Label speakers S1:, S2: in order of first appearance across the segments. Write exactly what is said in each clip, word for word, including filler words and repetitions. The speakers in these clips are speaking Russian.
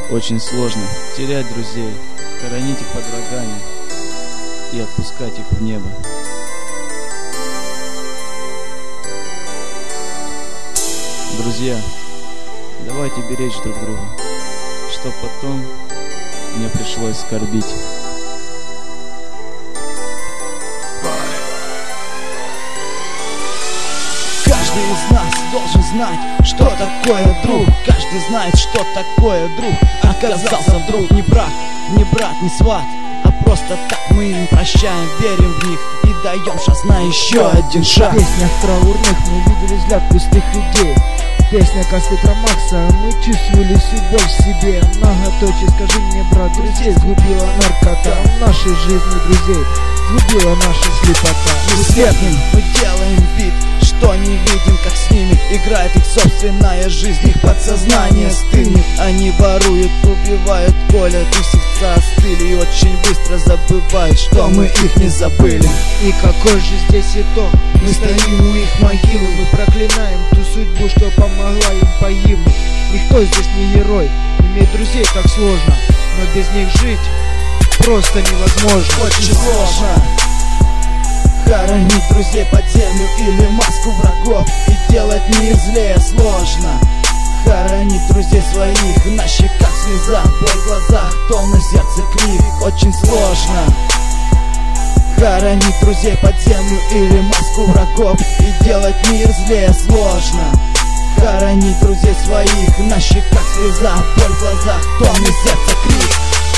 S1: Очень сложно терять друзей, хоронить их под рогами и отпускать их в небо. Друзья, давайте беречь друг друга, чтоб потом мне пришлось скорбить.
S2: Каждый из нас должен знать, что такое друг. Каждый знает, что такое друг. Оказался вдруг не брат, не брат, не сват, а просто так мы им прощаем, верим в них и даем шанс на еще один шаг.
S3: В песнях траурных мы видели взгляд пустых людей. Песня Костра Макса, мы чувствовали всю боль в себе. Многоточие, скажи мне, брат, друзей сгубила наркота. В нашей жизни друзей сгубила наша слепота.
S2: Бесследным мы делаем вид, что не видим, как с ними играет их собственная жизнь. Их подсознание стынет, они воруют, убивают, колят, их сердца остыли и очень быстро забывают, что мы их не забыли.
S3: И какой же здесь итог?
S2: Мы стоим у их могилы,
S3: Мы проклинаем ту судьбу, что помогла им погибнуть. Никто здесь не герой, иметь друзей так сложно, но без них жить просто невозможно.
S2: очень сложно хоронить друзей под землю или маску врагов и делать мир злее сложно. Хоронить друзей своих, на щеках слеза, боль в глазах, тон на сердце крик, очень сложно. Хоронить друзей под землю или маску врагов и делать мир злее сложно. Хоронить друзей своих, на щеках слеза, боль в глазах, тон на сердце крик.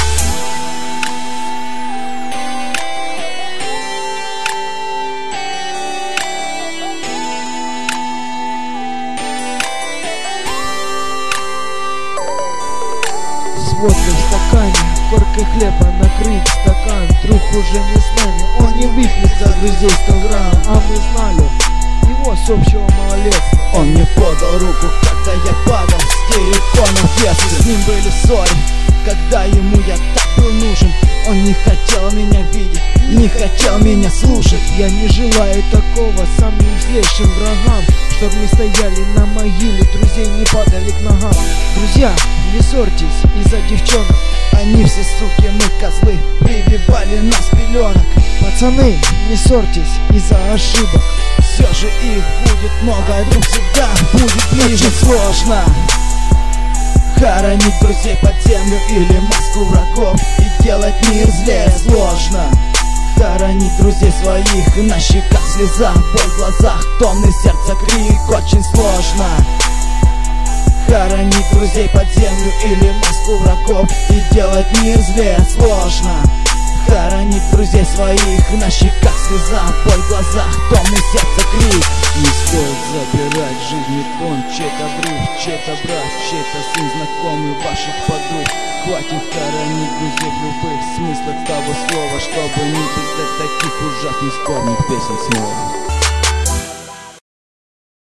S3: С водкой в стакане, коркой хлеба накрыть стакан. Друг уже не с нами, он не выпьет за друзей сто грамм. А мы знали его с общего малолетства.
S2: Он мне подал руку, когда я падал с террикона в детстве. С ним были ссоры, когда ему я так был нужен. Он не хотел меня видеть, не хотел меня слушать.
S3: Я не желаю такого самым злейшим врагам, чтоб не стояли на могиле, друзей не падали к ногам. Друзья, не ссорьтесь из-за девчонок.
S2: Они все суки, мы козлы, прибивали нас пеленок.
S3: Пацаны, не ссорьтесь из-за ошибок.
S2: Все же их будет много, а друг всегда будет ближе. Очень сложно хоронить друзей под землю или маску врагов и делать мир злее сложно. Хоронить друзей своих, на щеках слеза, боль в глазах, тонны сердца крик, очень сложно. Хоронить друзей под землю или маску врагов и делать мир злее сложно. Хоронить друзей своих, на щеках слеза, боль в глазах, тонны сердца крик.
S1: Не стоит забирать жизни тон, чей-то друг, чей-то брат, чей-то сын, знакомый ваших подруг. Хватит хоронить друзей в любых смыслах того слова, чтобы не писать таких ужасных спорных песен снова.